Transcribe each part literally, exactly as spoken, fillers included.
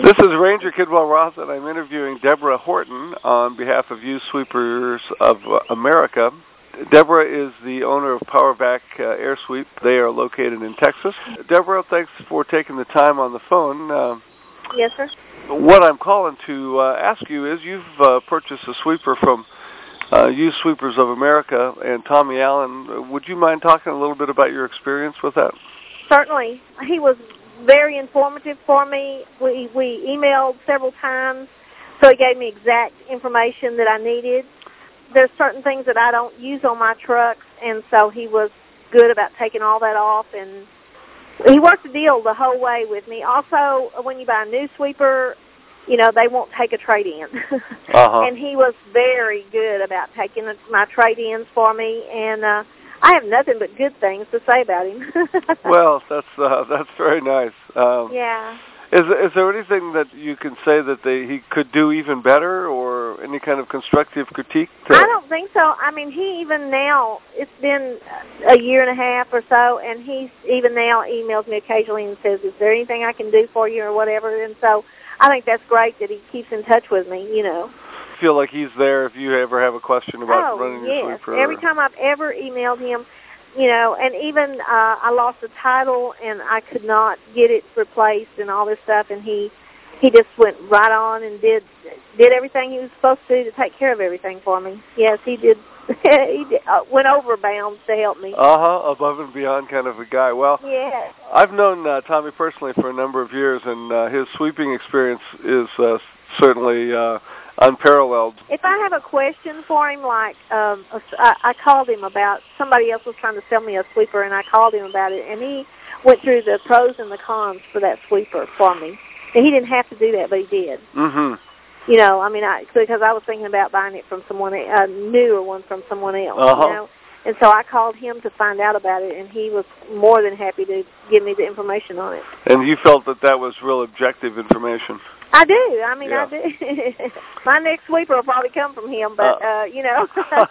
This is Ranger Kidwell Roth, and I'm interviewing Deborah Horton on behalf of Used Sweepers of America. Deborah is the owner of PowerVac uh, Air Sweep. They are located in Texas. Deborah, thanks for taking the time on the phone. Uh, yes, sir. What I'm calling to uh, ask you is you've uh, purchased a sweeper from uh, Used Sweepers of America and Tommy Allen. Would you mind talking a little bit about your experience with that? Certainly. He was very informative for me. We we emailed several times, so he gave me exact information that I needed. There's certain things that I don't use on my trucks, and so he was good about taking all that off, and he worked the deal the whole way with me. Also, when you buy a new sweeper, you know, they won't take a trade-in. uh-huh. And he was very good about taking my trade-ins for me, and uh, I have nothing but good things to say about him. Well, that's uh, that's very nice. Um, yeah. Is is there anything that you can say that they he could do even better, or any kind of constructive critique? To... I don't think so. I mean, he even now, it's been a year and a half or so, and he even now emails me occasionally and says, is there anything I can do for you or whatever? And so I think that's great that he keeps in touch with me, you know. Feel like he's there if you ever have a question about oh, running yes. your sweeper. Every time I've ever emailed him, you know, and even uh, I lost the title and I could not get it replaced and all this stuff, and he he just went right on and did did everything he was supposed to do to take care of everything for me. Yes, he did. he did, uh, went over bounds to help me. Uh-huh, above and beyond kind of a guy. Well, yes. I've known uh, Tommy personally for a number of years, and uh, his sweeping experience is uh, certainly uh, unparalleled. If I have a question for him, like um, I, I called him about, somebody else was trying to sell me a sweeper, and I called him about it, and he went through the pros and the cons for that sweeper for me. And he didn't have to do that, but he did. Mm-hmm. You know, I mean, I, because I was thinking about buying it from someone, a newer one from someone else, uh-huh. you know. And so I called him to find out about it, and he was more than happy to give me the information on it. And you felt that that was real objective information? I do. I mean, yeah. I do. My next sweeper will probably come from him, but, uh, uh, you know,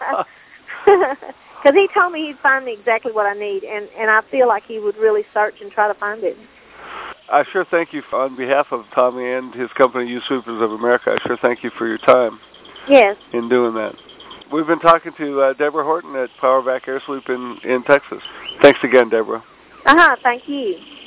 because he told me he'd find me exactly what I need, and, and I feel like he would really search and try to find it. I sure thank you on behalf of Tommy and his company, Used Sweepers of America. I sure thank you for your time. Yes. In doing that. We've been talking to uh, Deborah Horton at PowerVac Air Sweep in, in Texas. Thanks again, Deborah. Uh-huh. Thank you.